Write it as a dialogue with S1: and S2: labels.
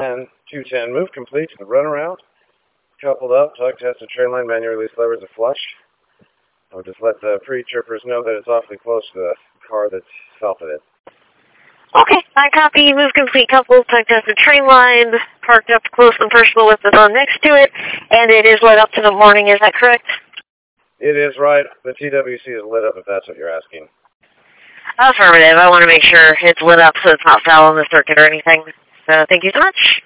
S1: 10, 210, move complete to the runaround. Coupled up, tug tested train line, manual release levers are flush. I'll just let the pre-trippers know that it's awfully close to the car that's south of it.
S2: Okay, I copy. Move complete, coupled, tug tested train line, parked up close and personal with the phone next to it, and it is lit up to the morning, is that correct?
S1: It is right. The TWC is lit up if that's what you're asking.
S2: Affirmative. I want to make sure it's lit up so it's not foul in the circuit or anything. So thank you so much.